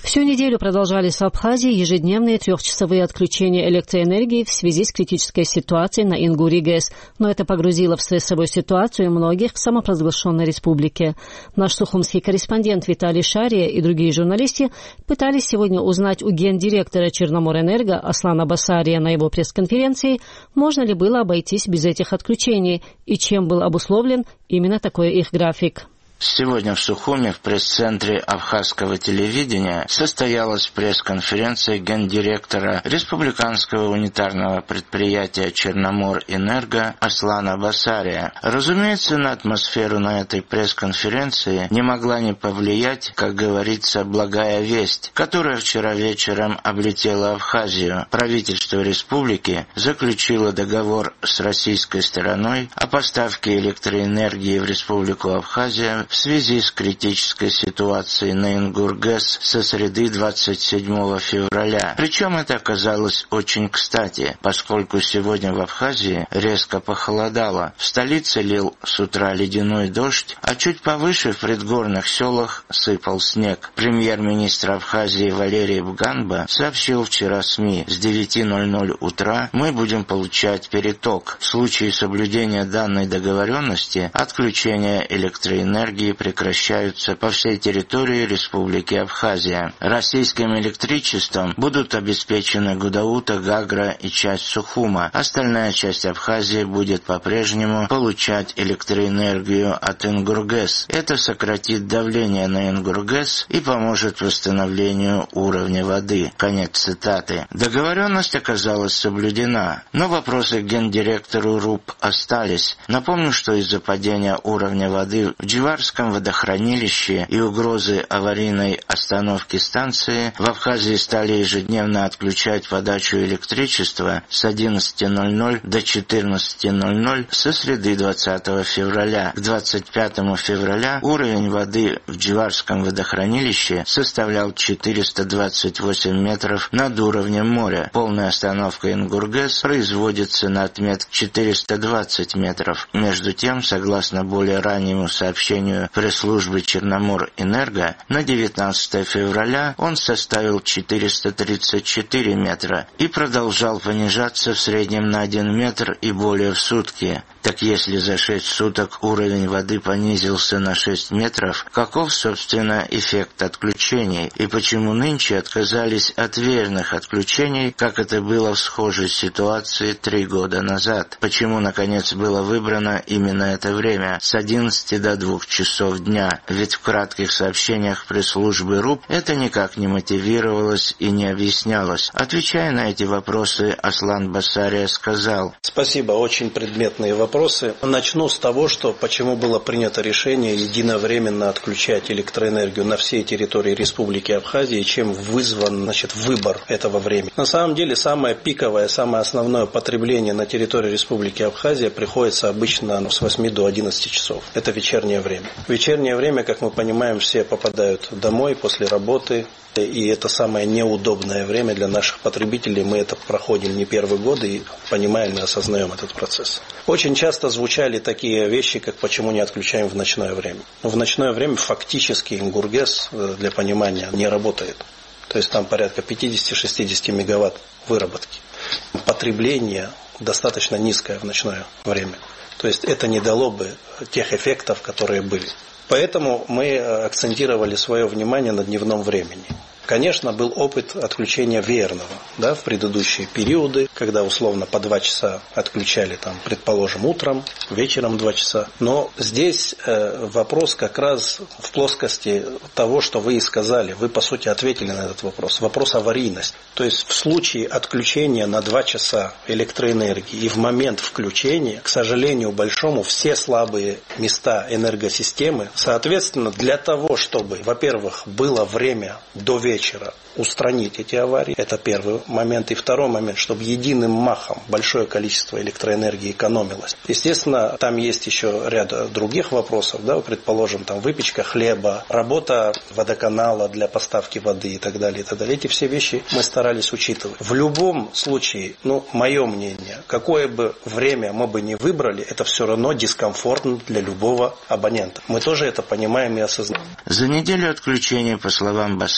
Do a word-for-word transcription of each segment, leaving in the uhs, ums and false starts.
Всю неделю продолжались в Абхазии ежедневные трехчасовые отключения электроэнергии в связи с критической ситуацией на Ингуре ГЭС, но это погрузило в стрессовую ситуацию многих в самопровозглашенной республике. Наш сухумский корреспондент Виталий Шария и другие журналисты пытались сегодня узнать у гендиректора Черноморэнерго Аслана Басария на его пресс-конференции, можно ли было обойтись без этих отключений и чем был обусловлен именно такой их график. Сегодня в Сухуме в пресс-центре Абхазского телевидения состоялась пресс-конференция гендиректора республиканского унитарного предприятия «Черноморэнерго» Аслана Басария. Разумеется, на атмосферу на этой пресс-конференции не могла не повлиять, как говорится, благая весть, которая вчера вечером облетела Абхазию. Правительство республики заключило договор с российской стороной о поставке электроэнергии в Республику Абхазия в связи с критической ситуацией на Ингур-ГЭС со среды двадцать седьмого февраля. Причем это оказалось очень кстати, поскольку сегодня в Абхазии резко похолодало. В столице лил с утра ледяной дождь, а чуть повыше в предгорных селах сыпал снег. Премьер-министр Абхазии Валерий Бганба сообщил вчера СМИ: с девяти ноль-ноль утра мы будем получать переток. В случае соблюдения данной договоренности отключение электроэнергии прекращаются по всей территории Республики Абхазия. Российским электричеством будут обеспечены Гудаута, Гагра и часть Сухума. Остальная часть Абхазии будет по-прежнему получать электроэнергию от Ингур-ГЭС. Это сократит давление на Ингур-ГЭС и поможет восстановлению уровня воды. Конец цитаты. Договоренность оказалась соблюдена, но вопросы к гендиректору РУП остались. Напомню, что из-за падения уровня воды в Дживарском водохранилище и угрозы аварийной остановки станции в Абхазии стали ежедневно отключать подачу электричества с одиннадцати ноль-ноль до четырнадцати ноль-ноль со среды двадцатого февраля. К двадцать пятому февраля уровень воды в Дживарском водохранилище составлял четыреста двадцать восемь метров над уровнем моря. Полная остановка Ингур-ГЭС производится на отметке четыреста двадцать метров. Между тем, согласно более раннему сообщению пресс-службы Черноморэнерго, на девятнадцатое февраля он составил четыреста тридцать четыре метра и продолжал понижаться в среднем на один метр и более в сутки. Так если за шесть суток уровень воды понизился на шесть метров, каков, собственно, эффект отключений? И почему нынче отказались от верных отключений, как это было в схожей ситуации три года назад? Почему, наконец, было выбрано именно это время, с одиннадцати до двух часов дня? Ведь в кратких сообщениях пресс-службы РУП это никак не мотивировалось и не объяснялось. Отвечая на эти вопросы, Аслан Басария сказал: «Спасибо, очень предметные вопросы. Начну с того, что почему было принято решение единовременно отключать электроэнергию на всей территории Республики Абхазия, чем вызван, значит, выбор этого времени. На самом деле, самое пиковое, самое основное потребление на территории Республики Абхазия приходится обычно с восьми до одиннадцати часов. Это вечернее время. В вечернее время, как мы понимаем, все попадают домой после работы. И это самое неудобное время для наших потребителей. Мы это проходим не первый год и понимаем и осознаем этот процесс. Очень часто звучали такие вещи, как почему не отключаем в ночное время. В ночное время фактически Ингур-ГЭС, для понимания, не работает. То есть там порядка пятьдесят-шестьдесят мегаватт выработки. Потребление достаточно низкое в ночное время. То есть это не дало бы тех эффектов, которые были. Поэтому мы акцентировали свое внимание на дневном времени. Конечно, был опыт отключения веерного, да, в предыдущие периоды, когда условно по два часа отключали, там, предположим, утром, вечером два часа. Но здесь э, вопрос как раз в плоскости того, что вы и сказали. Вы, по сути, ответили на этот вопрос. Вопрос аварийности. То есть в случае отключения на два часа электроэнергии и в момент включения, к сожалению большому, все слабые места энергосистемы, соответственно, для того, чтобы, во-первых, было время до вечера, вечера устранить эти аварии. Это первый момент. И второй момент, чтобы единым махом большое количество электроэнергии экономилось. Естественно, там есть еще ряд других вопросов. Да, предположим, там выпечка хлеба, работа водоканала для поставки воды и так далее, и так далее. Эти все вещи мы старались учитывать. В любом случае, ну, мое мнение, какое бы время мы бы не выбрали, это все равно дискомфортно для любого абонента. Мы тоже это понимаем и осознаем. За неделю отключения, по словам Басария, было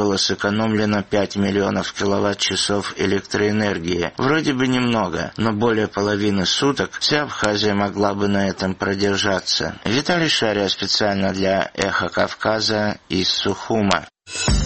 было сэкономлено пять миллионов киловатт-часов электроэнергии. Вроде бы немного, но более половины суток вся Абхазия могла бы на этом продержаться. Виталий Шария специально для «Эхо Кавказа» из Сухума.